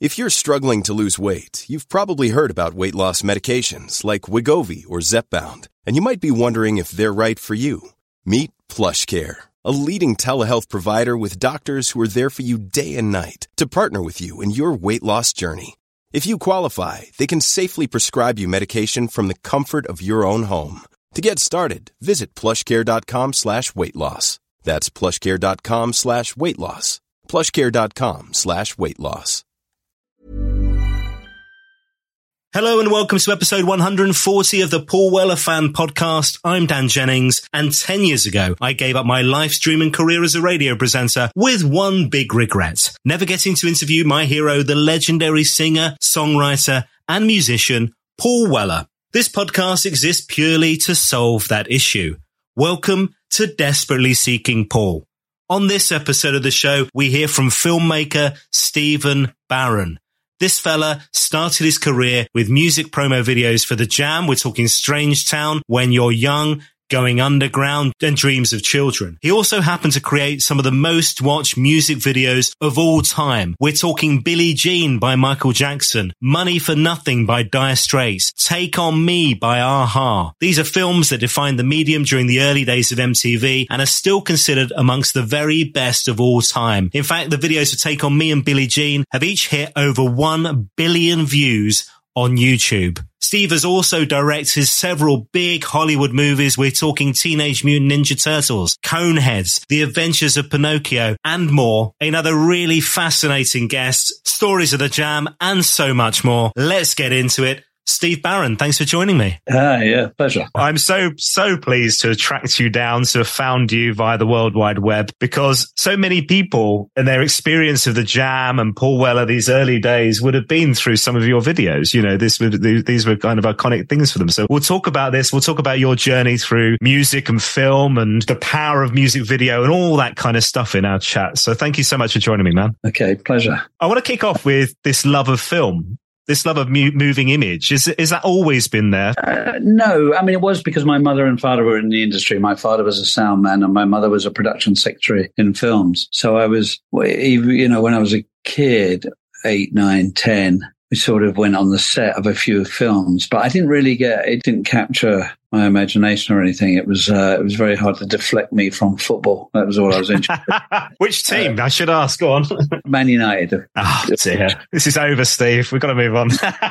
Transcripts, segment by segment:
If you're struggling to lose weight, you've probably heard about weight loss medications like Wegovy or Zepbound, and you might be wondering if they're right for you. Meet PlushCare, a leading telehealth provider with doctors who are there for you day and night to partner with you in your weight loss journey. If you qualify, they can safely prescribe you medication from the comfort of your own home. To get started, visit plushcare.com/weight-loss. That's plushcare.com/weight-loss. plushcare.com/weight-loss. Hello and welcome to episode 140 of the Paul Weller Fan Podcast. I'm Dan Jennings, and 10 years ago, I gave up my live streaming career as a radio presenter with one big regret: never getting to interview my hero, the legendary singer, songwriter, and musician, Paul Weller. This podcast exists purely to solve that issue. Welcome to Desperately Seeking Paul. On this episode of the show, we hear from filmmaker Stephen Barron. This fella started his career with music promo videos for The Jam. We're talking Strange Town, When You're Young, Going Underground, and Dreams of Children. He also happened to create some of the most watched music videos of all time. We're talking Billie Jean by Michael Jackson, Money for Nothing by Dire Straits, Take On Me by a-ha. These are films that defined the medium during the early days of MTV and are still considered amongst the very best of all time. In fact, the videos for Take On Me and Billie Jean have each hit over 1 billion views on YouTube. Steve has also directed several big Hollywood movies. We're talking Teenage Mutant Ninja Turtles, Coneheads, The Adventures of Pinocchio, and more. Another really fascinating guest, stories of the Jam, and so much more. Let's get into it. Steve Barron, thanks for joining me. Yeah, pleasure. I'm so pleased to have tracked you down, to have found you via the World Wide Web, because so many people and their experience of the Jam and Paul Weller these early days would have been through some of your videos. You know, these were kind of iconic things for them. So we'll talk about this. We'll talk about your journey through music and film and the power of music video and all that kind of stuff in our chat. So thank you so much for joining me, man. Okay, pleasure. I want to kick off with this love of film. This love of moving image, is that always been there? No, I mean, it was because my mother and father were in the industry. My father was a sound man and my mother was a production secretary in films. So I was, you know, when I was a kid, 8, 9, 10, we sort of went on the set of a few films, but I didn't really it didn't capture my imagination or anything. It was very hard to deflect me from football. That was all I was interested in. Which team? I should ask. Go on. Man United. Oh, dear. This is over, Steve. We've got to move on.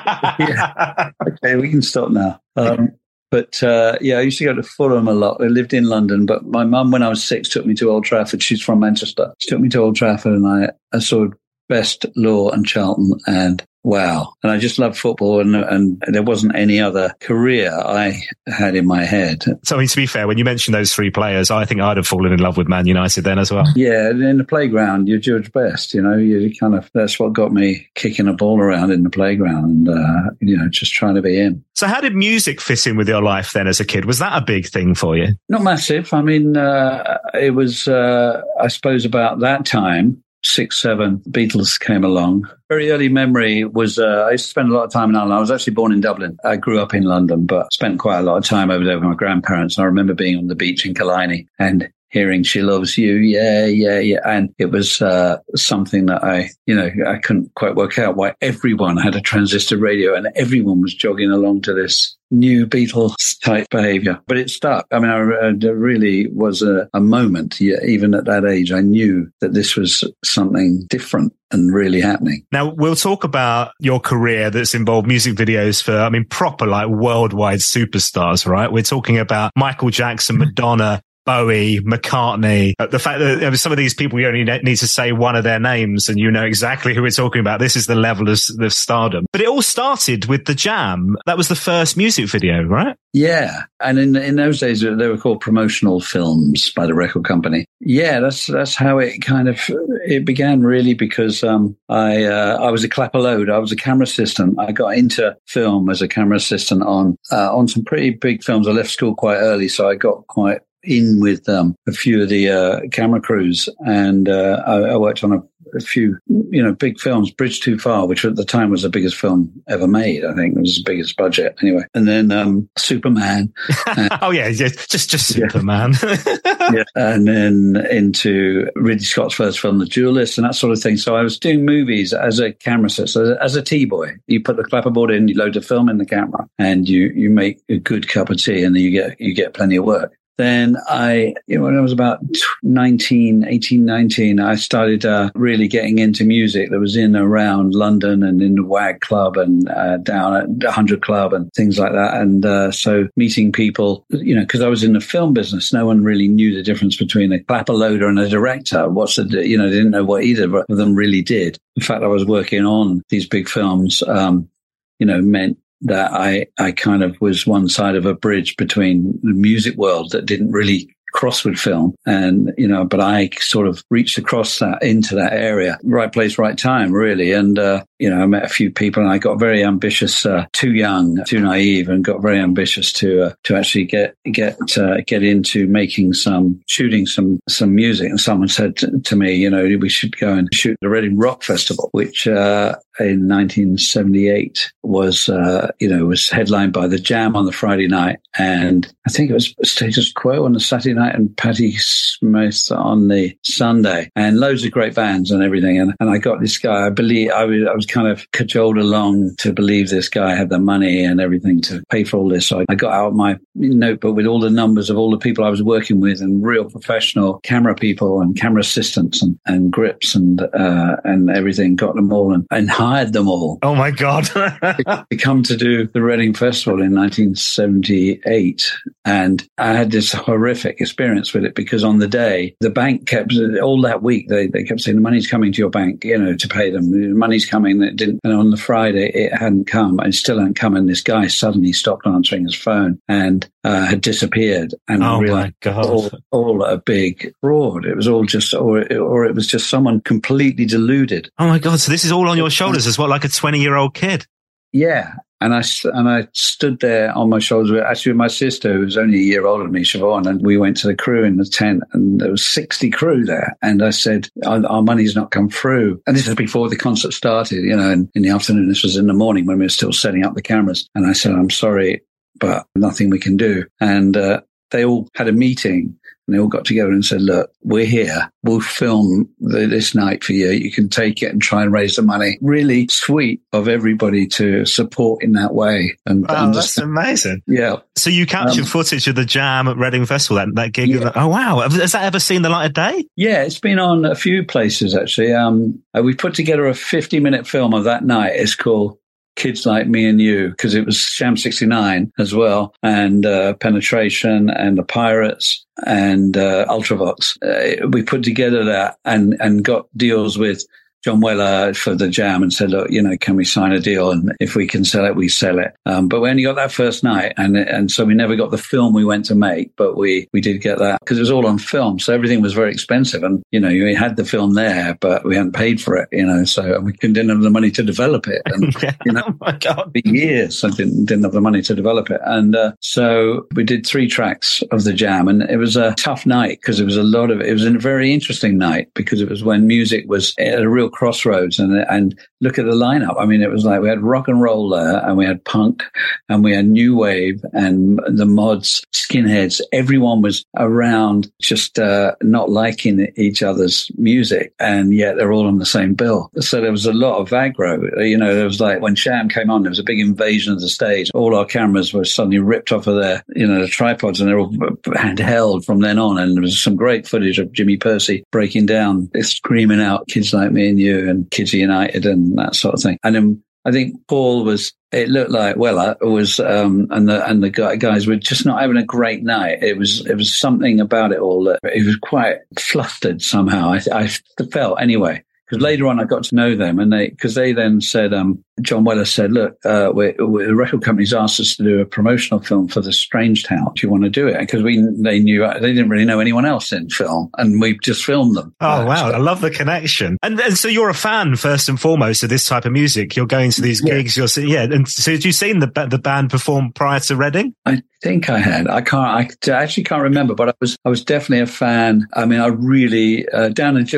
Yeah. Okay, we can stop now. But I used to go to Fulham a lot. I lived in London, but my mum, when I was 6, took me to Old Trafford. She's from Manchester. She took me to Old Trafford and I saw Best, Law and Charlton, and wow. And I just loved football, and there wasn't any other career I had in my head. So, I mean, to be fair, when you mentioned those 3 players, I think I'd have fallen in love with Man United then as well. Yeah, in the playground, you're George Best, you know, that's what got me kicking a ball around in the playground and, just trying to be him. So how did music fit in with your life then as a kid? Was that a big thing for you? Not massive. I mean, it was, I suppose about that time, 6, 7, Beatles came along. Very early memory was, I used to spend a lot of time in Ireland. I was actually born in Dublin. I grew up in London, but spent quite a lot of time over there with my grandparents. I remember being on the beach in Killiney and hearing She Loves You, yeah. And it was something that I couldn't quite work out why everyone had a transistor radio and everyone was jogging along to this new Beatles-type behavior. But it stuck. I mean, there really was a moment, even at that age, I knew that this was something different and really happening. Now, we'll talk about your career that's involved music videos for, proper, like, worldwide superstars, right? We're talking about Michael Jackson, Madonna, Bowie, McCartney, the fact that some of these people, you only need to say one of their names and you know exactly who we're talking about. This is the level of stardom. But it all started with The Jam. That was the first music video, right? Yeah. And in those days, they were called promotional films by the record company. Yeah, that's how it began really, because I was a clapper load. I was a camera assistant. I got into film as a camera assistant on some pretty big films. I left school quite early, so I got quite in with a few of the camera crews, and I worked on a few, big films. Bridge Too Far, which at the time was the biggest film ever made. I think it was the biggest budget anyway. And then Superman. Just Superman. Yeah. And then into Ridley Scott's first film, The Duelist, and that sort of thing. So I was doing movies as a camera set. So as a T-boy, you put the clapperboard in, you load the film in the camera, and you make a good cup of tea, and then you get plenty of work. Then when I was about 19, I started really getting into music that was in around London and in the WAG Club and down at the 100 Club and things like that. And so meeting people, because I was in the film business, no one really knew the difference between a clapper loader and a director. They didn't know what either of them really did. The fact I was working on these big films, meant that I kind of was one side of a bridge between the music world that didn't really cross with film. And, but I sort of reached across that into that area, right place, right time, really. And, I met a few people and I got very ambitious, too young, too naive, and got very ambitious to actually get into shooting some music. And someone said to me, we should go and shoot the Reading Rock Festival, which, in 1978 was headlined by the Jam on the Friday night. And I think it was Status Quo on the Saturday night and Patti Smith on the Sunday, and loads of great bands and everything. And I got this guy, I believe I was kind of cajoled along to believe this guy had the money and everything to pay for all this. So I got out my notebook with all the numbers of all the people I was working with and real professional camera people and camera assistants and grips and everything, got them all and hired them all. Oh my God. to come to do the Reading Festival in 1978. And I had this horrific experience with it because on the day, the bank kept, all that week, they kept saying, the money's coming to your bank, to pay them. The money's coming. It didn't. And on the Friday, it hadn't come. And still hadn't come. And this guy suddenly stopped answering his phone and had disappeared. And oh my God. All a big fraud. It was all just, or it was just someone completely deluded. Oh my God. So this is all on your shoulders as well, like a 20-year-old kid. Yeah. And I stood there on my shoulders with my sister, who was only a year older than me, Siobhan, and we went to the crew in the tent, and there was 60 crew there. And I said, our money's not come through. And this was before the concert started, and in the afternoon. This was in the morning when we were still setting up the cameras. And I said, I'm sorry, but nothing we can do. And they all had a meeting. And they all got together and said, look, we're here. We'll film this night for you. You can take it and try and raise the money. Really sweet of everybody to support in that way. And wow, that's amazing. Yeah. So you captured footage of the Jam at Reading Festival, that gig. Yeah. Oh, wow. Has that ever seen the light of day? Yeah, it's been on a few places, actually. We put together a 50-minute film of that night. It's called Kids Like Me and You, because it was Sham 69 as well, and Penetration and the Pirates and Ultravox. We put together that and got deals with John Weller for the Jam and said, look, can we sign a deal? And if we can sell it, we sell it. But we only got that first night. And so we never got the film we went to make, but we did get that because it was all on film. So everything was very expensive. And, we had the film there, but we hadn't paid for it, so we didn't have the money to develop it. And, oh my God. For years, I didn't have the money to develop it. And so we did 3 tracks of the Jam, and it was a tough night because it was a very interesting night because it was when music was at a real crossroads and look at the lineup. I mean, it was like we had rock and roll there, and we had punk, and we had new wave, and the mods, skinheads. Everyone was around just not liking each other's music, and yet they're all on the same bill. So there was a lot of aggro. There was like when Sham came on, there was a big invasion of the stage. All our cameras were suddenly ripped off of their, the tripods, and they're all handheld from then on. And there was some great footage of Jimmy Percy breaking down, screaming out "Kids Like Me and You" and "Kids United" and that sort of thing. And then I think Paul it looked like Weller was, and the guys were just not having a great night. It was something about it all that it was quite flustered somehow. I felt anyway. Because later on I got to know them, and they then said, John Weller said, look, the record company's asked us to do a promotional film for the Strange Town. Do you want to do it? Because they didn't really know anyone else in film, and we just filmed them. Oh, wow. I love the connection. And so you're a fan, first and foremost, of this type of music. You're going to these gigs. And so had you seen the band perform prior to Reading? I think I had. I actually can't remember, but I was definitely a fan. I mean, I really, when Down in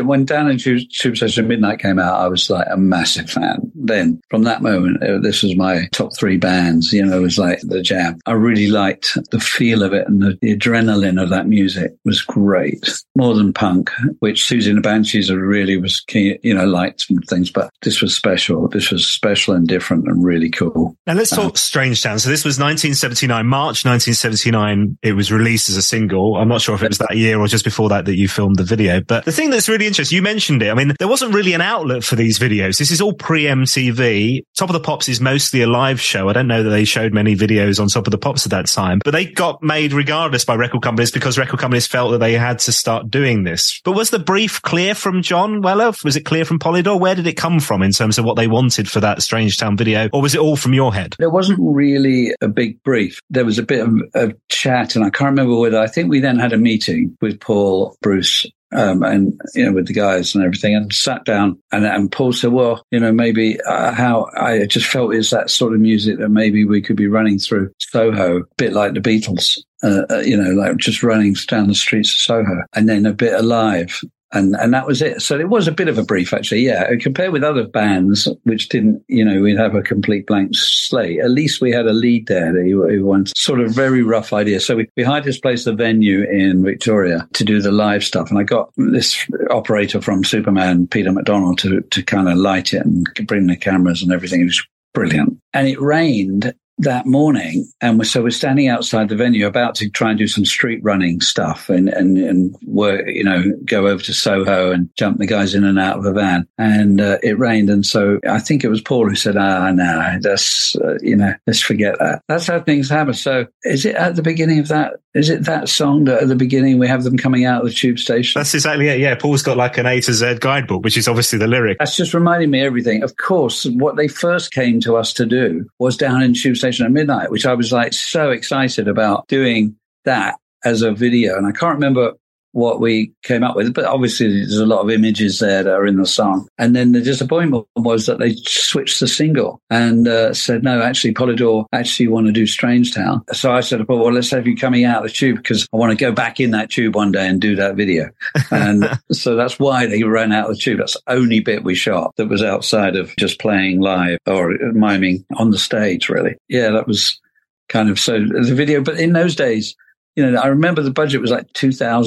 Tube Station Midnight came out, I was like a massive fan. Then from that moment, this was my top 3 bands, you know, it was like the jam. I really liked the feel of it, and the adrenaline of that music was great. More than punk, which Susie and the Banshees really was key, you know, liked some things, but this was special. This was special and different and really cool. Now let's talk Strangetown. So this was 1979, March 1979. It was released as a single. I'm not sure if it was that year or just before that you filmed the video. But the thing that's really interesting, you mentioned it. I mean, there wasn't really an outlet for these videos. This is all pre-MTV. Top of the Pops is mostly a live show. I don't know that they showed many videos on Top of the Pops at that time, but they got made regardless by record companies because record companies felt that they had to start doing this. But was the brief clear from John Weller? Was it clear from Polydor? Where did it come from in terms of what they wanted for that Strangetown video? Or was it all from your head? There wasn't really a big brief. There was a bit of chat, and I can't remember whether, I think we then had a meeting with Paul, Bruce, and, you know, with the guys and everything, and sat down, and Paul said, well, you know, maybe how I just felt is that sort of music that maybe we could be running through Soho, a bit like the Beatles, you know, like just running down the streets of Soho, and then a bit alive. And that was it. So it was a bit of a brief, actually. Yeah. Compared with other bands, which didn't, you know, we'd have a complete blank slate. At least we had a lead there who wanted sort of very rough idea. So we hired this place, the Venue in Victoria, to do the live stuff. And I got this operator from Superman, Peter McDonald, to kind of light it and bring the cameras and everything. It was brilliant. And it rained that morning, and so we're standing outside the venue about to try and do some street running stuff and work, you know, go over to Soho and jump the guys in and out of a van, and it rained. And so I think it was Paul who said, no, that's you know, let's forget that. That's how things happen. So is it at the beginning of that? Is it that song that at the beginning we have them coming out of the tube station? That's exactly it. Yeah, Paul's got like an A to Z guidebook, which is obviously the lyric. That's just reminding me everything. Of course, what they first came to us to do was Down in Tube Station at Midnight, which I was like so excited about doing that as a video. And I can't remember what we came up with, but obviously there's a lot of images there that are in the song. And then the disappointment was that they switched the single and said, no, actually Polydor actually want to do Strangetown. So I said, well, let's have you coming out of the tube, because I want to go back in that tube one day and do that video. And so that's why they ran out of the tube. That's the only bit we shot that was outside of just playing live or miming on the stage, really. Yeah, that was kind of so the video. But in those days, you know, I remember the budget was like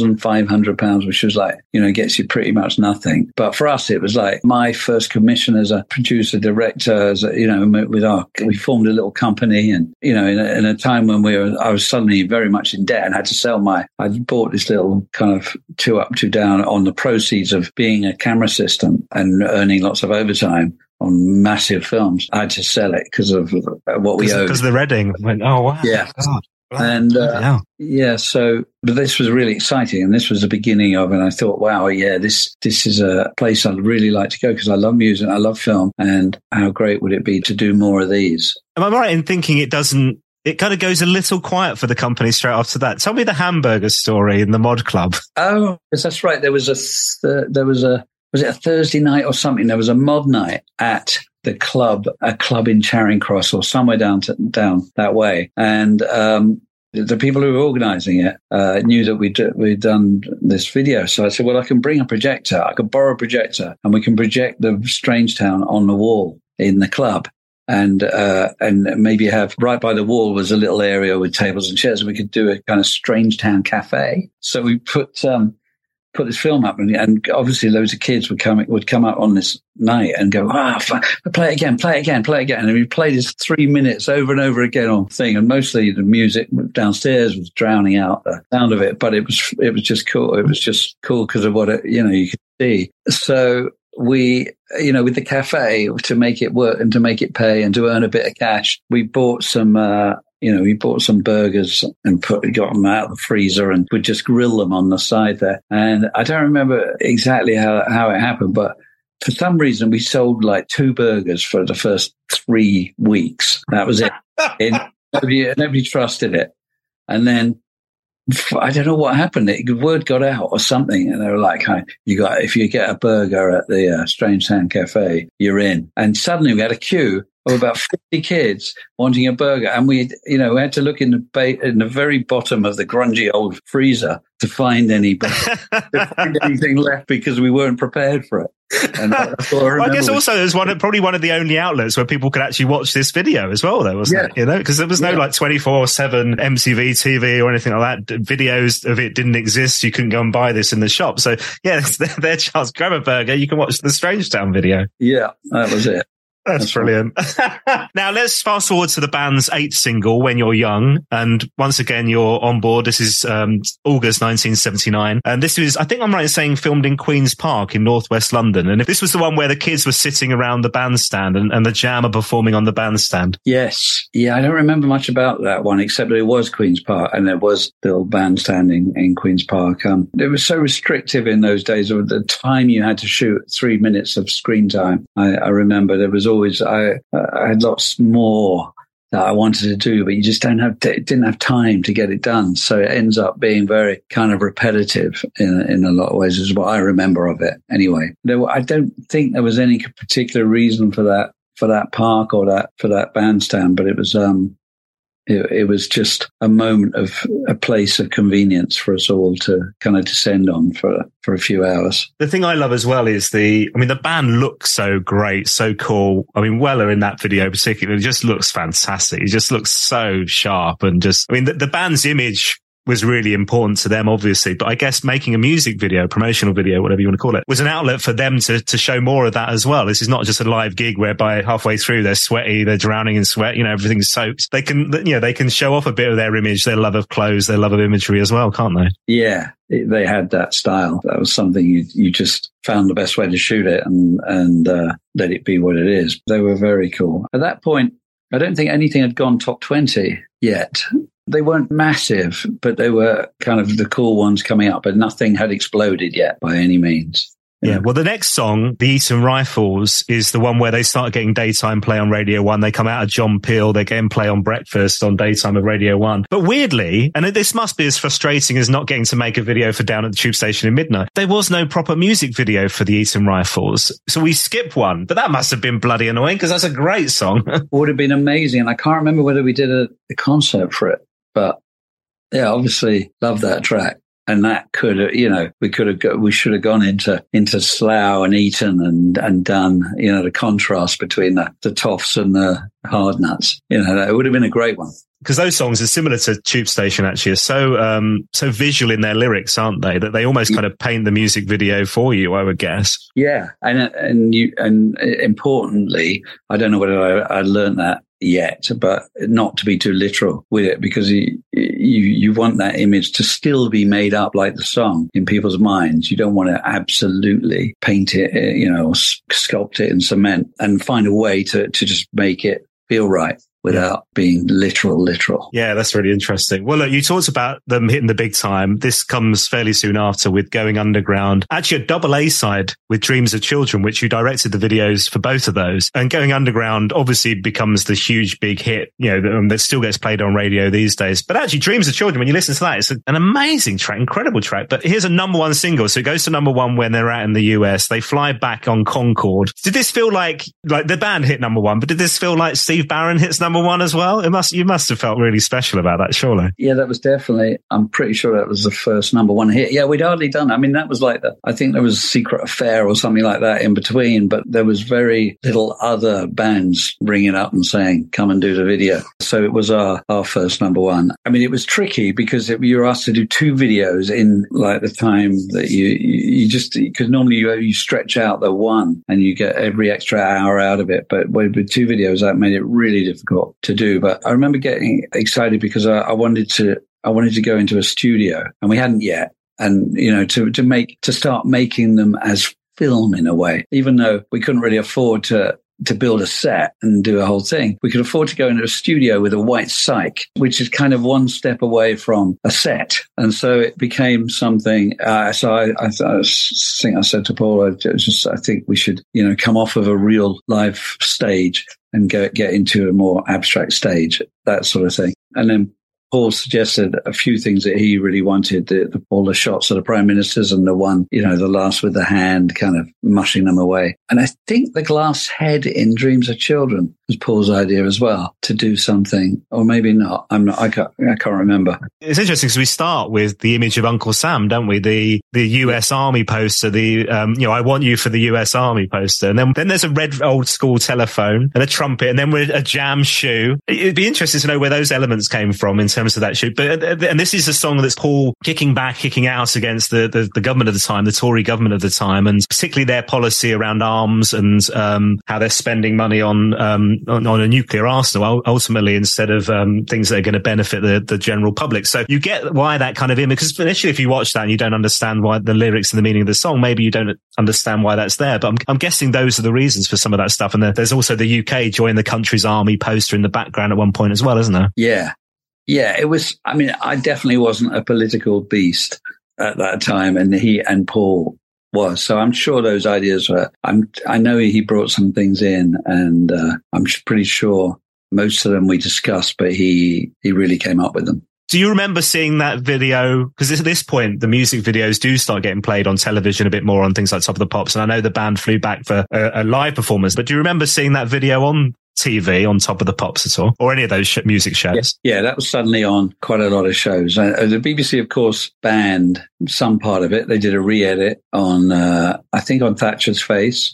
£2,500, which was like, you know, gets you pretty much nothing. But for us, it was like my first commission as a producer, director, as a, you know, we formed a little company, and, you know, in a time when I was suddenly very much in debt and had to sell I bought this little kind of 2 Up, 2 Down on the proceeds of being a camera assistant and earning lots of overtime on massive films. I had to sell it because of what we owed. Because the Reading went, oh, wow. Yeah. God. And so, but this was really exciting, and this was the beginning of, and I thought, wow, yeah, this is a place I'd really like to go, because I love music, I love film, and how great would it be to do more of these? Am I right in thinking it kind of goes a little quiet for the company straight after that? Tell me the hamburger story in the Mod Club. Oh, that's right. There was was it a Thursday night or something? There was a mod night at the club, a club in Charing Cross or somewhere down that way. And the people who were organising it knew that we'd done this video. So I said, well, I can bring a projector. I could borrow a projector, and we can project the Strangetown on the wall in the club. And maybe have right by the wall was a little area with tables and chairs, and we could do a kind of Strangetown cafe. So we put this film up, and obviously loads of kids would come up on this night and go, play it again. And we played this 3 minutes over and over again on thing, and mostly the music downstairs was drowning out the sound of it, but it was just cool. It was just cool because of what you could see. So we, with the cafe, to make it work and to make it pay and to earn a bit of cash, we bought some we bought some burgers and got them out of the freezer and would just grill them on the side there. And I don't remember exactly how it happened, but for some reason we sold like 2 burgers for the first 3 weeks. That was it. Nobody trusted it. And then I don't know what happened. The word got out or something, and they were like, if you get a burger at the Strangetown Cafe, you're in. And suddenly we had a queue of about 50 kids wanting a burger. And we had to look in the very bottom of the grungy old freezer to find anything left because we weren't prepared for it. And that's what I guess also there's probably one of the only outlets where people could actually watch this video as well, though, wasn't it? Because there was no like 24/7 MTV TV or anything like that. Videos of it didn't exist. You couldn't go and buy this in the shop. So yeah, it's their chance. Grab a burger. You can watch the Strangetown video. Yeah, that was it. That's brilliant. Now let's fast forward to the band's 8th single, When You're Young. And once again, you're on board. This is August 1979. And this was, I think I'm right in saying, filmed in Queen's Park in northwest London. And this was the one where the kids were sitting around the bandstand and the Jam are performing on the bandstand. Yes. Yeah, I don't remember much about that one, except that it was Queen's Park and there was still bandstand in Queen's Park. It was so restrictive in those days of the time you had to shoot 3 minutes of screen time. I remember there was always, I had lots more that I wanted to do, but you just didn't have time to get it done. So it ends up being very kind of repetitive in a lot of ways, is what I remember of it. Anyway, I don't think there was any particular reason for that park or for that bandstand, but it was it was just a moment of a place of convenience for us all to kind of descend on for a few hours. The thing I love as well is the band looks so great, so cool. I mean, Weller in that video particularly just looks fantastic. He just looks so sharp and the band's image was really important to them, obviously. But I guess making a music video, promotional video, whatever you want to call it, was an outlet for them to show more of that as well. This is not just a live gig whereby halfway through they're sweaty, they're drowning in sweat, everything's soaked. They can show off a bit of their image, their love of clothes, their love of imagery as well, can't they? Yeah, they had that style. That was something you just found the best way to shoot it and let it be what it is. They were very cool. At that point, I don't think anything had gone top 20 yet. They weren't massive, but they were kind of the cool ones coming up, but nothing had exploded yet by any means. Yeah. Well, the next song, The Eton Rifles, is the one where they start getting daytime play on Radio 1. They come out of John Peel. They're getting play on breakfast on daytime of Radio 1. But weirdly, and this must be as frustrating as not getting to make a video for Down at the Tube Station in Midnight, there was no proper music video for The Eton Rifles. So we skipped one. But that must have been bloody annoying because that's a great song. Would have been amazing. And I can't remember whether we did a concert for it. But yeah, obviously love that track. And that could have, we should have gone into Slough and Eton and done, the contrast between the toffs and the hard nuts. That would have been a great one. Because those songs are similar to Tube Station, actually, are so visual in their lyrics, aren't they? That they almost kind of paint the music video for you, I would guess. Yeah, and importantly, I don't know whether I learned that yet, but not to be too literal with it, because you want that image to still be made up like the song in people's minds. You don't want to absolutely paint it, or sculpt it in cement, and find a way to just make it feel right without being literal. Yeah, that's really interesting. Well, look, you talked about them hitting the big time. This comes fairly soon after with Going Underground. Actually, a double A side with Dreams of Children, which you directed the videos for both of those. And Going Underground obviously becomes the huge big hit, that still gets played on radio these days. But actually, Dreams of Children, when you listen to that, it's an amazing track, incredible track. But here's a number one single. So it goes to number one when they're out in the US. They fly back on Concorde. Did this feel like the band hit number one, but did this feel like Steve Barron hits number one as well? You must have felt really special about that, surely. Yeah, that was definitely, I'm pretty sure that was the first number one hit. Yeah, we'd hardly done. I mean, that was like I think there was Secret Affair or something like that in between, but there was very little other bands ringing up and saying, come and do the video. So it was our first number one. I mean, it was tricky because you were asked to do 2 videos in like the time that you just, because normally you stretch out the one and you get every extra hour out of it. But with 2 videos, that made it really difficult to do. But I remember getting excited because I wanted to go into a studio, and we hadn't yet. And, to start making them as film in a way, even though we couldn't really afford to build a set and do a whole thing. We could afford to go into a studio with a white cyc, which is kind of one step away from a set. And so it became something. So I think I said to Paul, I think we should, come off of a real live stage and get into a more abstract stage, that sort of thing. And then Paul suggested a few things that he really wanted, all the shots of the prime ministers and the one, the last with the hand kind of mushing them away. And I think the glass head in Dreams of Children was Paul's idea as well, to do something, or maybe not. I can't remember. It's interesting because we start with the image of Uncle Sam, don't we? The US Army poster, I want you for the US Army poster. And then there's a red old school telephone and a trumpet, and then we're a jam shoe. It'd be interesting to know where those elements came from in terms of that shoe. And this is a song that's Paul kicking out against the government of the time, the Tory government of the time, and particularly their policy around arms and how they're spending money on a nuclear arsenal ultimately, instead of things that are going to benefit the general public. So you get why that kind of image, because initially if you watch that and you don't understand why the lyrics and the meaning of the song, maybe you don't understand why that's there. But I'm guessing those are the reasons for some of that stuff. And there's also the UK join the country's army poster in the background at one point as well, isn't there? Yeah. Yeah, it was, I definitely wasn't a political beast at that time, and he and Paul was. So I'm sure those ideas were, I know he brought some things in, and I'm pretty sure most of them we discussed, but he really came up with them. Do you remember seeing that video? Because at this point, the music videos do start getting played on television a bit more on things like Top of the Pops. And I know the band flew back for a live performance, but do you remember seeing that video on TV on Top of the Pops at all, or any of those music shows? Yeah, that was suddenly on quite a lot of shows. The BBC, of course, banned some part of it. They did a re-edit on, I think, on Thatcher's Face.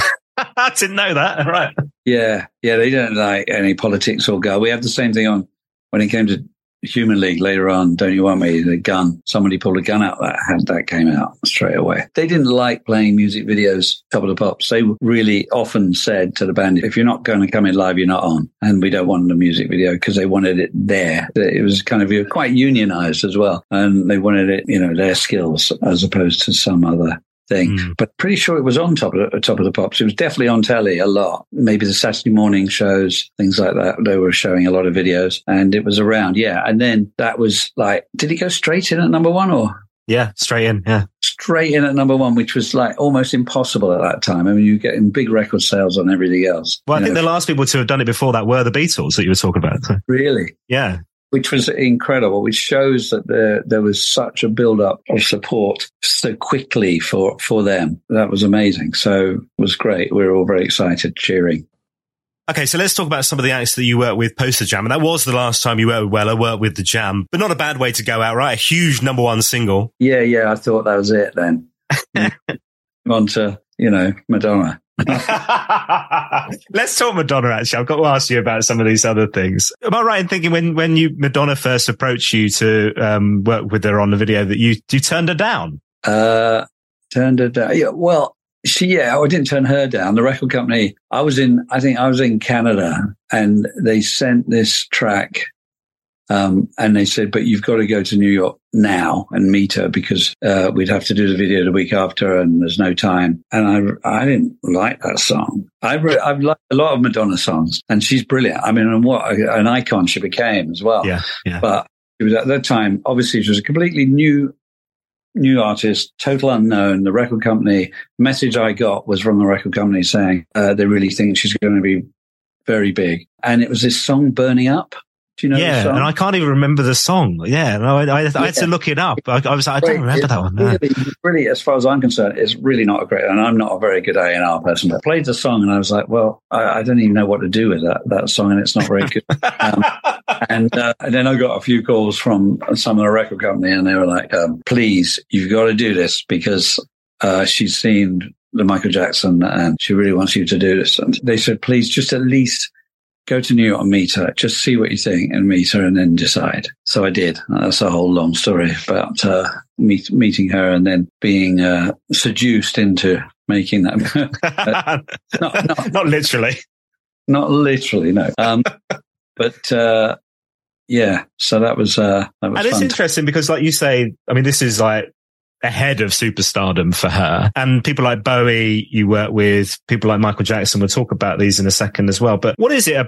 I didn't know that. Right. Yeah, they didn't like any politics or go. We had the same thing on when it came to Human League later on. Don't You Want Me? The gun. Somebody pulled a gun out that came out straight away. They didn't like playing music videos, Top of the Pops. They really often said to the band, if you're not going to come in live, you're not on. And we don't want a music video, because they wanted it there. It was kind of quite unionized as well. And they wanted it, their skills as opposed to some other thing. But pretty sure it was on Top of the Pops. It was definitely on telly a lot. Maybe the Saturday morning shows, things like that. They were showing a lot of videos, and it was around. Yeah. And then that was like, did it go straight in at number one, or? Yeah, straight in. Yeah. Straight in at number one, which was like almost impossible at that time. I mean, you're getting big record sales on everything else. Well, I think the last people to have done it before that were the Beatles that you were talking about. Really? Yeah. Which was incredible, which shows that there was such a build-up of support so quickly for them. That was amazing. So it was great. We were all very excited, cheering. Okay, so let's talk about some of the acts that you worked with post The Jam. And that was the last time you worked with Weller, worked with The Jam. But not a bad way to go out, right? A huge number one single. Yeah, I thought that was it then. On to, Madonna. Let's talk Madonna, actually. I've got to ask you about some of these other things. Am I right in thinking when Madonna first approached you to work with her on the video that you turned her down? Turned her down. Yeah, well, I didn't turn her down. The record company, I was in Canada, and they sent this track, and they said, but you've got to go to New York now and meet her, because we'd have to do the video the week after, and there's no time. And I didn't like that song. I've liked a lot of Madonna songs, and she's brilliant. I mean, and what an icon she became as well. Yeah. But it was at that time, obviously, she was a completely new artist, total unknown. The record company message I got was from the record company saying they really think she's going to be very big. And it was this song, Burning Up. Do you know the song? And I can't even remember the song. Yeah, no, I had to look it up. I was like, I don't remember that one. No. Really, as far as I'm concerned, it's really not a great, and I'm not a very good A&R person, but I played the song and I was like, well, I don't even know what to do with that song, and it's not very good. And then I got a few calls from some of the record company, and they were like, please, you've got to do this, because she's seen the Michael Jackson and she really wants you to do this. And they said, please, just at least go to New York and meet her. Just see what you think and meet her, and then decide. So I did. That's a whole long story about meeting her and then being seduced into making that. Not literally. Not literally, no. But yeah, so that was and it's interesting because, like you say, I mean, this is like ahead of superstardom for her. And people like Bowie, you work with people like Michael Jackson. We'll talk about these in a second as well. But what is it about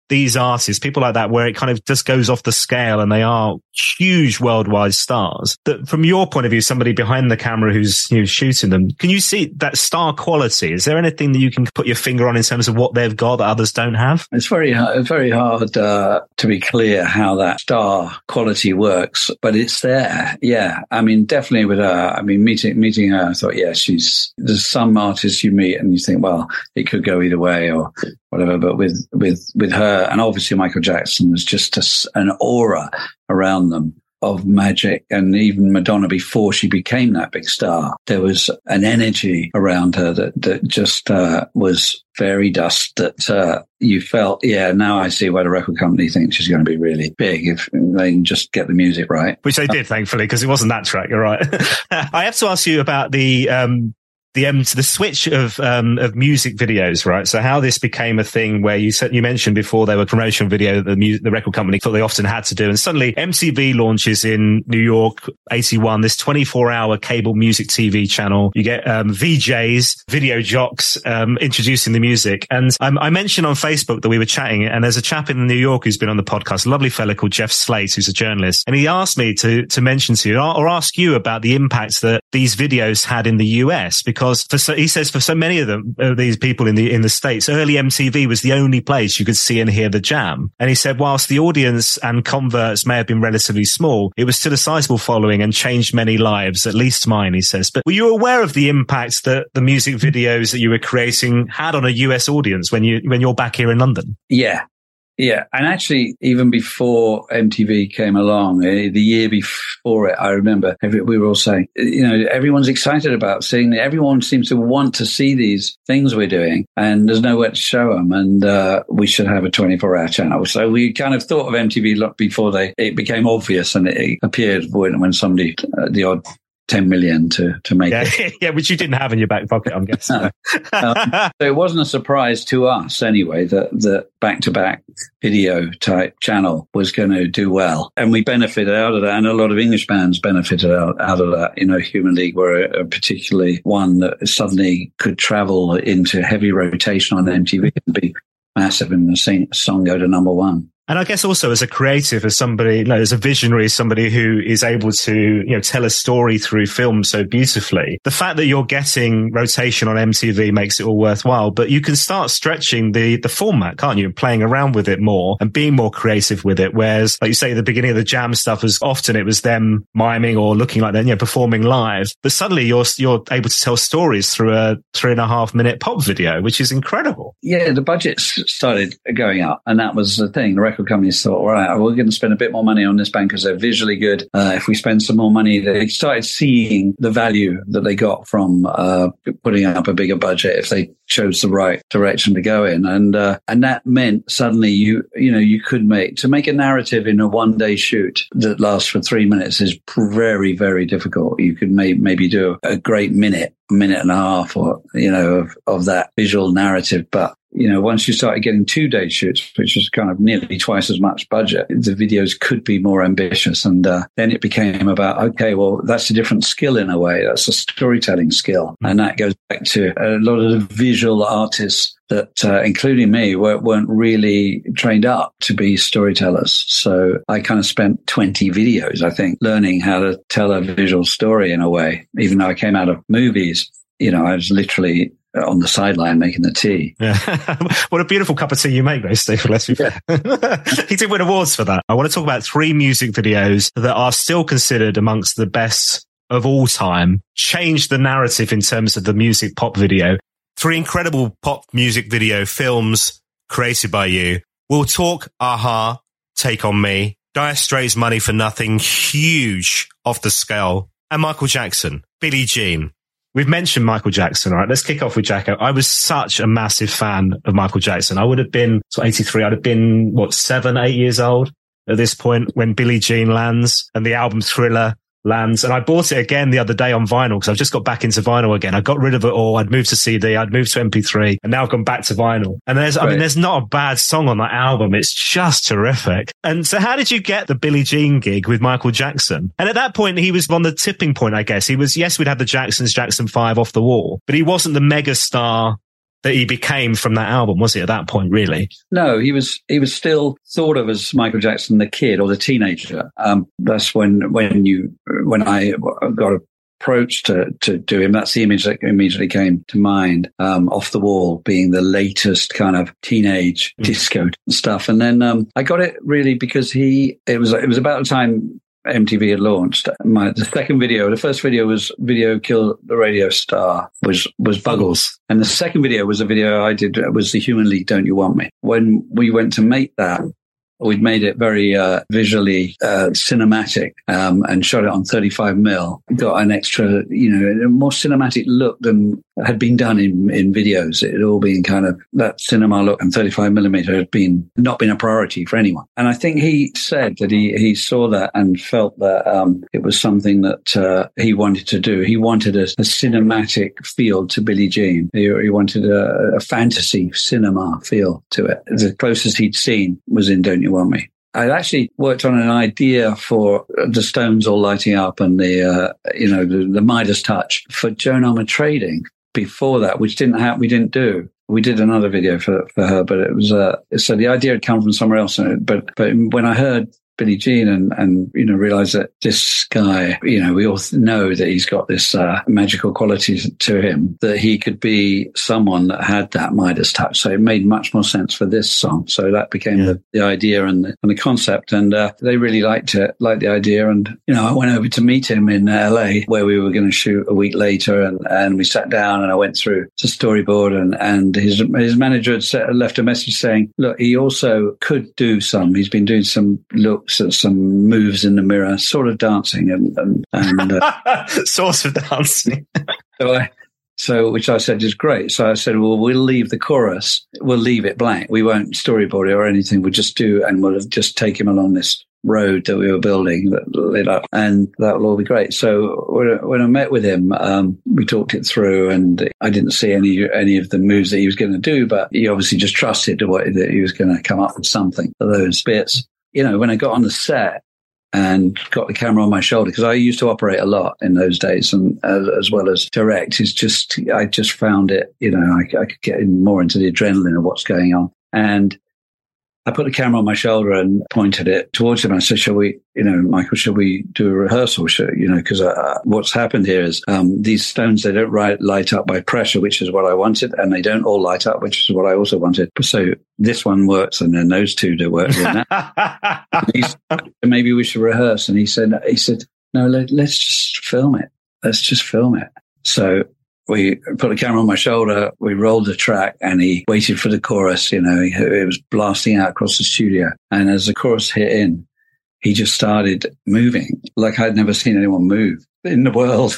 these artists, people like that, where it kind of just goes off the scale and they are huge worldwide stars, that from your point of view, somebody behind the camera who's shooting them, can you see that star quality? Is there anything that you can put your finger on in terms of what they've got that others don't have? It's very hard to be clear how that star quality works, but it's there. Yeah. I mean, definitely with her, I mean, meeting her, I thought, yeah, there's some artists you meet and you think, well, it could go either way or whatever. But with her, and obviously Michael Jackson, was just an aura around them of magic. And even Madonna, before she became that big star, there was an energy around her that just was fairy dust that you felt, yeah, now I see why the record company thinks she's going to be really big if they can just get the music right. Which they did, thankfully, because it wasn't that track, you're right. I have to ask you about the switch of music videos, right? So how this became a thing where you mentioned before they were promotional video that the record company thought they often had to do. And suddenly MTV launches in New York, 81, this 24-hour cable music TV channel. You get VJs, video jocks, introducing the music. And I mentioned on Facebook that we were chatting, and there's a chap in New York who's been on the podcast, a lovely fella called Jeff Slate, who's a journalist. And he asked me to mention to you or ask you about the impact that these videos had in the US, because he says for so many of them, these people in the States, early MTV was the only place you could see and hear the Jam. And he said, whilst the audience and converts may have been relatively small, it was still a sizable following and changed many lives, at least mine, he says. But were you aware of the impact that the music videos that you were creating had on a US audience when you're back here in London? Yeah. Yeah. And actually, even before MTV came along, the year before it, I remember we were all saying, everyone's excited about seeing it. Everyone seems to want to see these things we're doing, and there's nowhere to show them. And we should have a 24-hour channel. So we kind of thought of MTV before it became obvious, and it appeared when somebody, the odd 10 million to make it. Yeah, which you didn't have in your back pocket, I'm guessing. So it wasn't a surprise to us anyway that back-to-back video type channel was going to do well. And we benefited out of that, and a lot of English bands benefited out of that. Human League were particularly one that suddenly could travel into heavy rotation on MTV and be massive, and the song go to number one. And I guess also as a creative, as somebody, as a visionary, somebody who is able to, tell a story through film so beautifully, the fact that you're getting rotation on MTV makes it all worthwhile. But you can start stretching the format, can't you? And playing around with it more and being more creative with it. Whereas, like you say, at the beginning of the Jam stuff was often it was them miming or looking like they're, performing live. But suddenly you're able to tell stories through a 3.5 minute pop video, which is incredible. Yeah, the budgets started going up, and that was the thing. The record companies thought, all right, we're going to spend a bit more money on this band because they're visually good. If we spend some more money, they started seeing the value that they got from putting up a bigger budget if they chose the right direction to go in. And that meant suddenly you could make a narrative in a one-day shoot that lasts for 3 minutes is very, very difficult. You could maybe do a great minute and a half or, of that visual narrative. But once you started getting 2-day shoots, which was kind of nearly twice as much budget, the videos could be more ambitious. And then it became about, okay, well, that's a different skill in a way. That's a storytelling skill. And that goes back to a lot of the visual artists that, including me, weren't really trained up to be storytellers. So I kind of spent 20 videos, I think, learning how to tell a visual story in a way. Even though I came out of movies, I was literally on the sideline making the tea. Yeah. What a beautiful cup of tea you make, though, Steve. Let's be fair. He did win awards for that. I want to talk about 3 music videos that are still considered amongst the best of all time, changed the narrative in terms of the music pop video. 3 incredible pop music video films created by you. We'll talk a-ha, Take On Me, Dire Straits' Money for Nothing, huge off the scale, and Michael Jackson, Billie Jean. We've mentioned Michael Jackson, all right? Let's kick off with Jacko. I was such a massive fan of Michael Jackson. I would have been, 83, I'd have been, 7, 8 years old at this point when Billie Jean lands and the album Thriller lands. And I bought it again the other day on vinyl because I've just got back into vinyl again. I got rid of it all. I'd moved to CD. I'd moved to MP3 and now I've gone back to vinyl. And there's not a bad song on that album. It's just terrific. And so how did you get the Billie Jean gig with Michael Jackson? And at that point, he was on the tipping point, I guess. He was, yes, we'd had the Jacksons, Jackson 5 off the wall, but he wasn't the mega star that he became from that album, was he, at that point, really? No, he was still thought of as Michael Jackson, the kid or the teenager. That's when I got approached to do him. That's the image that immediately came to mind. Off the Wall being the latest kind of teenage disco stuff. And then I got it really because it was about the time MTV had launched. The first video was Video Kill the Radio Star, was Buggles. And the second video was a video I did, was The Human League, Don't You Want Me? When we went to make that, we'd made it very visually cinematic and shot it on 35mm. Got an extra, a more cinematic look than had been done in videos. It had all been kind of that cinema look, and 35mm had not been a priority for anyone. And I think he said that he saw that and felt that it was something that he wanted to do. He wanted a cinematic feel to Billie Jean. He wanted a fantasy cinema feel to it. The closest he'd seen was in Don't You Want Me? I'd actually worked on an idea for the Stones all lighting up and the Midas touch for Joan Armatrading before that, which we didn't do. We did another video for her, but it was, so the idea had come from somewhere else. But when I heard Billie Jean and realized that this guy, we all know that he's got this magical quality to him, that he could be someone that had that Midas touch. So it made much more sense for this song. So that became the idea and the concept. And they really liked the idea. And, I went over to meet him in LA, where we were going to shoot a week later. And we sat down and I went through the storyboard, and his manager had left a message saying, look, he also could do he's been doing some looks at some moves in the mirror, sort of dancing and sort of dancing. So which I said is great. So I said, well, we'll leave the chorus. We'll leave it blank. We won't storyboard it or anything. We'll just we'll just take him along this road that we were building that lit up, and that will all be great. So when I met with him, we talked it through, and I didn't see any of the moves that he was going to do, but he obviously just trusted that he was going to come up with something for those bits. When I got on the set and got the camera on my shoulder, because I used to operate a lot in those days, and as well as direct, I just found it, I could get more into the adrenaline of what's going on. And I put the camera on my shoulder and pointed it towards him. I said, shall we, Michael, shall we do a rehearsal? Because what's happened here is these stones, they don't light up by pressure, which is what I wanted, and they don't all light up, which is what I also wanted. So this one works, and then those two do work. Maybe we should rehearse. And he said, no, let's just film it. Let's just film it. So we put the camera on my shoulder, we rolled the track, and he waited for the chorus. It was blasting out across the studio. And as the chorus hit in, he just started moving like I'd never seen anyone move in the world.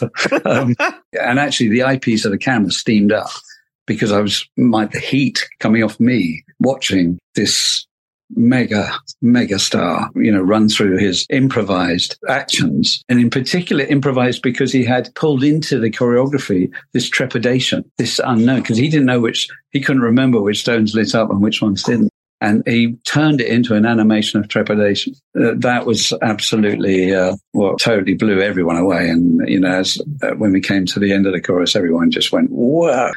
And actually the eyepiece of the camera steamed up because the heat coming off me watching this mega star, run through his improvised actions, and in particular improvised because he had pulled into the choreography this trepidation, this unknown, because he couldn't remember which stones lit up and which ones didn't. And he turned it into an animation of trepidation. That was absolutely, totally blew everyone away. And, when we came to the end of the chorus, everyone just went, whoa.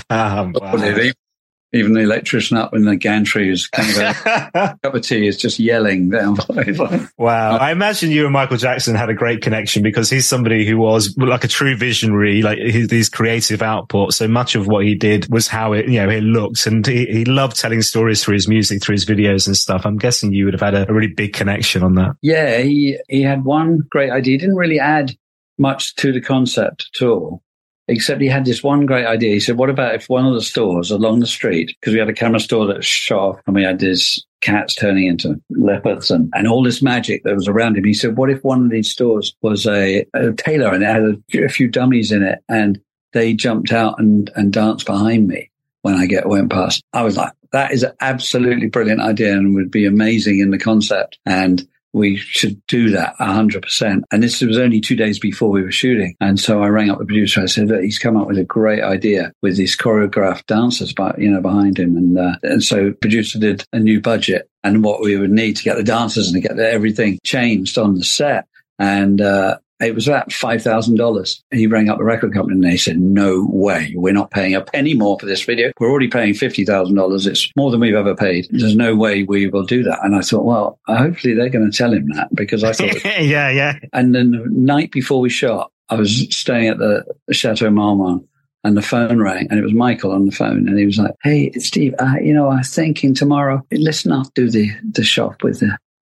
Wow. Even the electrician up in the gantry who's kind of a cup of tea is just yelling down. Wow. I imagine you and Michael Jackson had a great connection because he's somebody who was like a true visionary, like his creative output. So much of what he did was how it looked, and he loved telling stories through his music, through his videos and stuff. I'm guessing you would have had a really big connection on that. Yeah, he had one great idea. He didn't really add much to the concept at all. Except he had this one great idea. He said, what about if one of the stores along the street, because we had a camera store that shot off and we had these cats turning into leopards and all this magic that was around him. He said, what if one of these stores was a tailor and it had a few dummies in it and they jumped out and danced behind me when I went past? I was like, that is an absolutely brilliant idea and would be amazing in the concept. And we should do that 100%. And this was only 2 days before we were shooting. And so I rang up the producer. I said that he's come up with a great idea with these choreographed dancers, behind him. And so the producer did a new budget and what we would need to get the dancers and to get everything changed on the set. And It was at $5,000. He rang up the record company and they said, no way, we're not paying a penny more for this video. We're already paying $50,000. It's more than we've ever paid. There's no way we will do that. And I thought, well, hopefully they're going to tell him that, because I thought... Yeah. And then the night before we shot, I was staying at the Chateau Marmont and the phone rang and it was Michael on the phone. And he was like, hey, it's Steve, I was thinking tomorrow, let's not do the shop with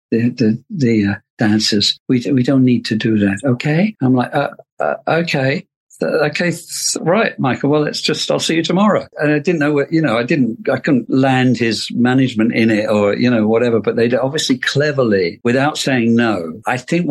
the dancers. We don't need to do that. Okay. I'm like, okay. Okay, right, Michael. Well, I'll see you tomorrow. And I didn't know what, I couldn't land his management in it or, whatever, but they obviously cleverly, without saying no, I think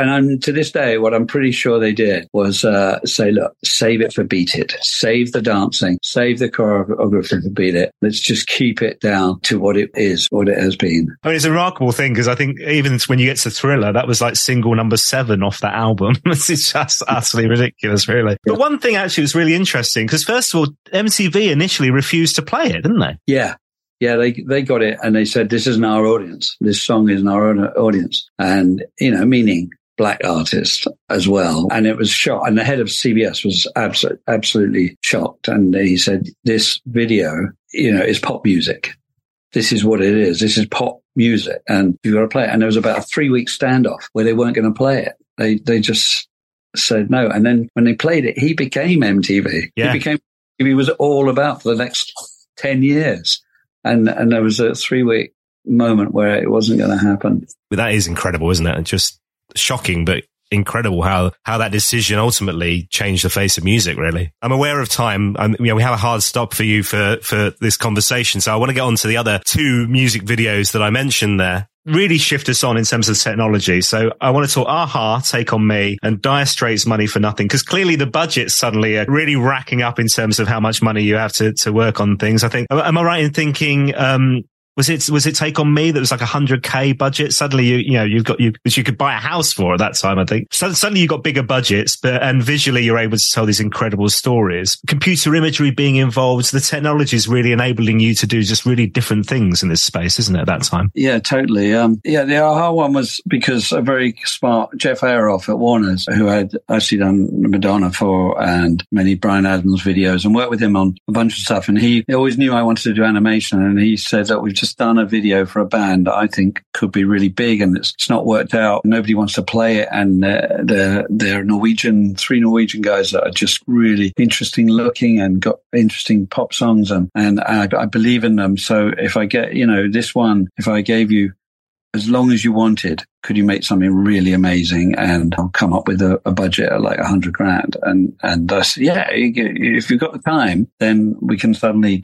to this day, what I'm pretty sure they did was say, look, save it for Beat It. Save the dancing, save the choreography for Beat It. Let's just keep it down to what it is, what it has been. I mean, it's a remarkable thing because I think even when you get to Thriller, that was like single number 7 off that album. It's just utterly ridiculous, really. But one thing actually was really interesting because first of all, MTV initially refused to play it, didn't they? Yeah. Yeah, they got it and they said, this isn't our audience. This song isn't our audience. And, meaning black artists as well. And it was shocked. And the head of CBS was absolutely shocked. And he said, this video, is pop music. This is what it is. This is pop music. And you've got to play it. And there was about a 3-week standoff where they weren't going to play it. They just said no. And then when they played it, he became MTV. Yeah. He was all about for the next 10 years. And there was a 3-week moment where it wasn't going to happen. But that is incredible, isn't it? Just shocking, but incredible how that decision ultimately changed the face of music, really. I'm aware of time. We have a hard stop for you for this conversation. So I want to get on to the other 2 music videos that I mentioned there. Really shift us on in terms of technology. So I want to talk a-ha, Take On Me, and Dire Straits, Money for Nothing, because clearly the budgets suddenly are really racking up in terms of how much money you have to work on things. I think, am I right in thinking, was it Take On Me that was like $100K budget? Suddenly which you could buy a house for at that time, I think. So suddenly you got bigger budgets, and visually you're able to tell these incredible stories. Computer imagery being involved, the technology is really enabling you to do just really different things in this space, isn't it, at that time? Yeah, totally. The a-ha one was because a very smart Jeff Ayeroff at Warner's, who had actually done Madonna and many Bryan Adams videos and worked with him on a bunch of stuff. And he always knew I wanted to do animation. And he said that we've just done a video for a band that I think could be really big and it's not worked out. Nobody wants to play it. And they're 3 Norwegian guys that are just really interesting looking and got interesting pop songs. And I believe in them. So if I get, this one, if I gave you as long as you wanted, could you make something really amazing? And I'll come up with a budget of like $100,000. And I said, yeah, if you've got the time, then we can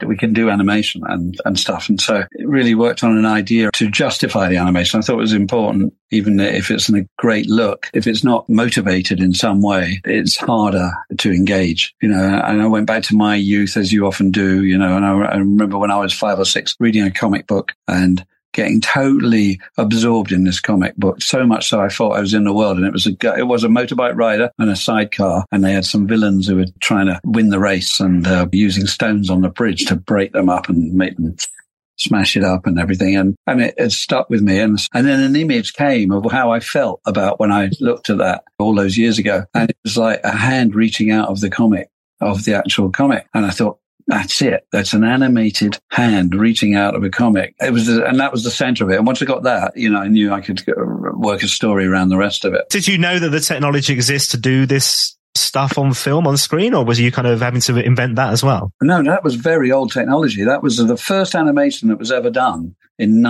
do animation and stuff. And so it really worked on an idea to justify the animation. I thought it was important, even if it's a great look, if it's not motivated in some way, it's harder to engage, And I went back to my youth, as you often do, and I remember when I was 5 or 6 reading a comic book and getting totally absorbed in this comic book, so much so I thought I was in the world. And it was a motorbike rider and a sidecar, and they had some villains who were trying to win the race and using stones on the bridge to break them up and make them smash it up and everything. And it stuck with me. And then an image came of how I felt about when I looked at that all those years ago. And it was like a hand reaching out of the actual comic. And I thought, that's it. That's an animated hand reaching out of a comic. And that was the center of it. And once I got that, I knew I could work a story around the rest of it. Did you know that the technology exists to do this stuff on film, on screen, or was you kind of having to invent that as well? No, that was very old technology. That was the first animation that was ever done in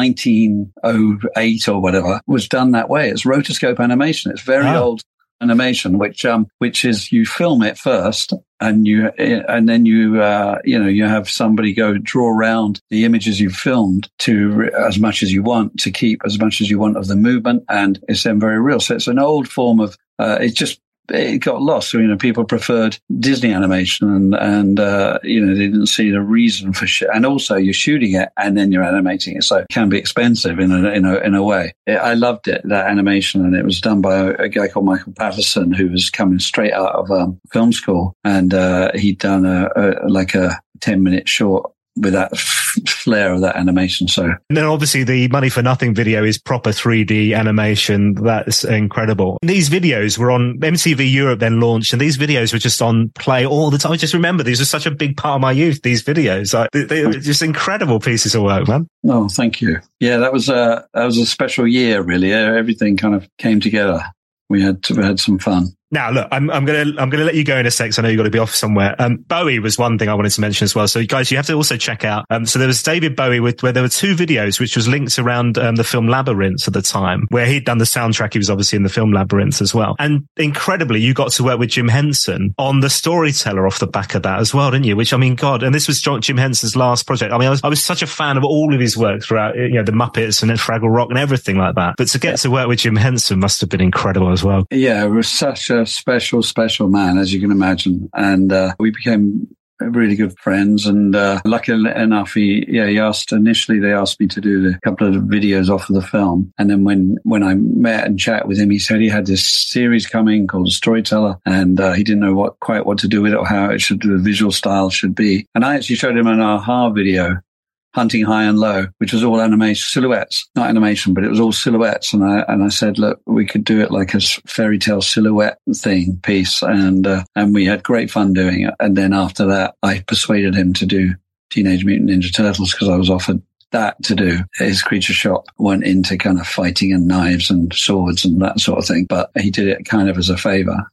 1908 or whatever, was done that way. It's rotoscope animation. It's very old animation, which is you film it first and then you have somebody go draw around the images you've filmed to as much as you want, to keep as much as you want of the movement, and it's then very real. So it's an old form of it got lost. So, people preferred Disney animation and they didn't see the reason for shit. And also you're shooting it and then you're animating it. So it can be expensive in a way. I loved it, that animation. And it was done by a guy called Michael Patterson, who was coming straight out of film school. And he'd done a 10-minute short with that flair of that animation. So, and then obviously the Money for Nothing video is proper 3D animation. That's incredible. And these videos were on MTV Europe, then launched, and these videos were just on play all the time. I just remember these were such a big part of my youth. These videos, like, they were just incredible pieces of work, man. Oh, thank you. Yeah, that was a special year, really. Everything kind of came together. We had some fun. Now, look, I'm gonna let you go in a sec, so I know you've got to be off somewhere. Bowie was one thing I wanted to mention as well. So, guys, you have to also check out. So there was David Bowie where there were two videos, which was linked around the film Labyrinth at the time, where he'd done the soundtrack. He was obviously in the film Labyrinth as well. And incredibly, you got to work with Jim Henson on The Storyteller off the back of that as well, didn't you? Which, I mean, God, and this was Jim Henson's last project. I mean, I was such a fan of all of his work throughout, the Muppets and then Fraggle Rock and everything like that. But to get to work with Jim Henson must have been incredible as well. Yeah, it was such a special man, as you can imagine. And we became really good friends. And luckily enough, they asked me to do a couple of videos off of the film. And then when I met and chatted with him, he said he had this series coming called The Storyteller, and he didn't know quite what to do with it or how it should, the visual style should be. And I actually showed him an AHA video, Hunting High and Low, which was all animation silhouettes, not animation, but it was all silhouettes. And I said, look, we could do it like a fairy tale silhouette piece. And we had great fun doing it. And then after that, I persuaded him to do Teenage Mutant Ninja Turtles because I was offered that to do. His creature shop went into kind of fighting and knives and swords and that sort of thing, but he did it kind of as a favor.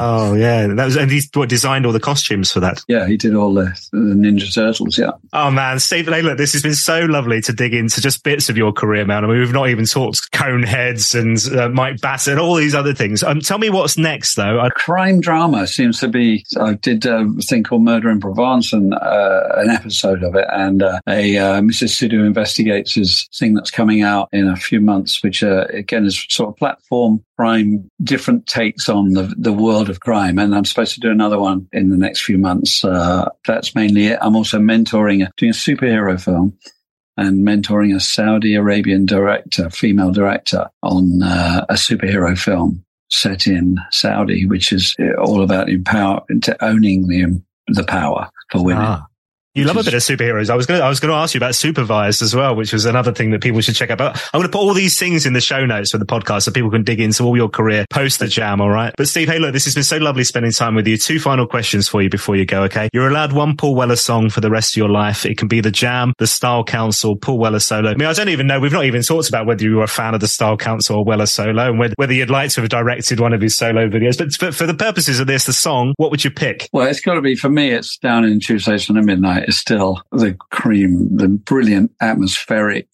And he designed all the costumes for that. Yeah, he did all the Ninja Turtles. Yeah. Oh man, Steve, look, this has been so lovely to dig into just bits of your career, man. I mean, we've not even talked Coneheads and Mike Bassett and all these other things. Tell me what's next, though. Crime drama seems to be. I did a thing called Murder in Provence, and an episode of it, and a Mrs. Sidhu Investigates is thing that's coming out in a few months, which again is sort of platform crime, different takes on the world of crime. And I'm supposed to do another one in the next few months. That's mainly it. I'm also doing a superhero film and mentoring a Saudi Arabian female director on a superhero film set in Saudi, which is all about owning the power for women. You love a bit of superheroes. I was going to ask you about Supervised as well, which was another thing that people should check out. But I'm going to put all these things in the show notes for the podcast so people can dig into all your career post the Jam, all right? But Steve, hey, look, this has been so lovely spending time with you. 2 final questions for you before you go, okay? You're allowed one Paul Weller song for the rest of your life. It can be the Jam, the Style Council, Paul Weller solo. I mean, I don't even know. We've not even talked about whether you were a fan of the Style Council or Weller solo and whether you'd like to have directed one of his solo videos. But for the purposes of this, the song, what would you pick? Well, it's got to be, for me, it's Down in Tube Station at Midnight. It's still the cream, the brilliant atmospheric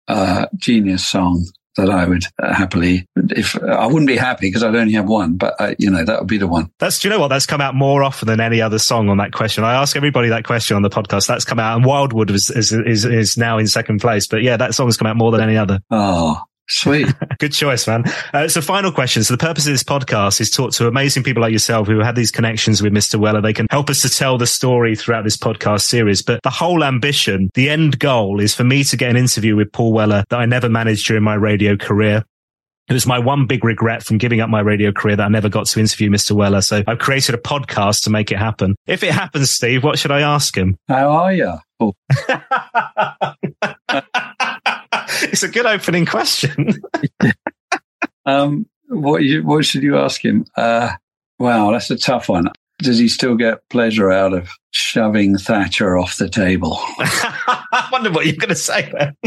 genius song that I would happily, if I wouldn't be happy because I'd only have one, but that would be the one. Do you know what? That's come out more often than any other song on that question. I ask everybody that question on the podcast. That's come out, and Wildwood is now in second place. But yeah, that song's come out more than any other. Oh, sweet. Good choice, man. So final question. So the purpose of this podcast is to talk to amazing people like yourself who had these connections with Mr. Weller. They can help us to tell the story throughout this podcast series. But the whole ambition, the end goal is for me to get an interview with Paul Weller that I never managed during my radio career. It was my one big regret from giving up my radio career that I never got to interview Mr. Weller. So I've created a podcast to make it happen. If it happens, Steve, what should I ask him? How are you? Oh. It's a good opening question. What should you ask him? Wow, that's a tough one. Does he still get pleasure out of shoving Thatcher off the table? I wonder what you're going to say then.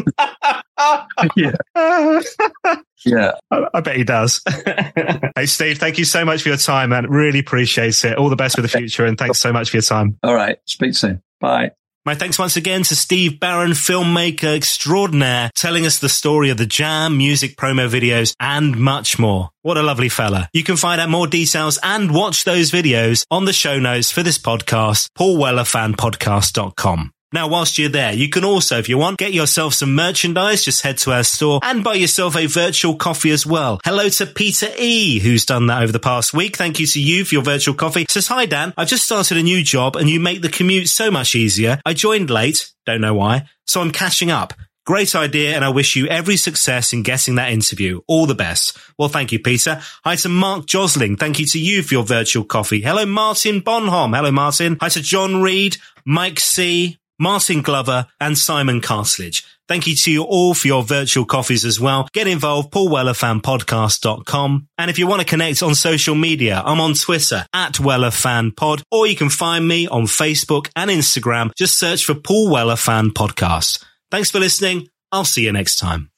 Yeah. Yeah. I bet he does. Hey, Steve, thank you so much for your time, man. Really appreciate it. All the best for the future, and thanks so much for your time. All right. Speak soon. Bye. My thanks once again to Steve Barron, filmmaker extraordinaire, telling us the story of the Jam, music promo videos, and much more. What a lovely fella. You can find out more details and watch those videos on the show notes for this podcast, paulwellerfanpodcast.com. Now, whilst you're there, you can also, if you want, get yourself some merchandise. Just head to our store and buy yourself a virtual coffee as well. Hello to Peter E, who's done that over the past week. Thank you to you for your virtual coffee. Says, hi, Dan. I've just started a new job and you make the commute so much easier. I joined late. Don't know why. So I'm catching up. Great idea, and I wish you every success in getting that interview. All the best. Well, thank you, Peter. Hi to Mark Josling. Thank you to you for your virtual coffee. Hello, Martin Bonholm. Hello, Martin. Hi to John Reed, Mike C., Martin Glover and Simon Cartledge. Thank you to you all for your virtual coffees as well. Get involved, paulwellerfanpodcast.com. And if you want to connect on social media, I'm on Twitter @WellerFanPod, or you can find me on Facebook and Instagram. Just search for Paul Weller Fan Podcast. Thanks for listening. I'll see you next time.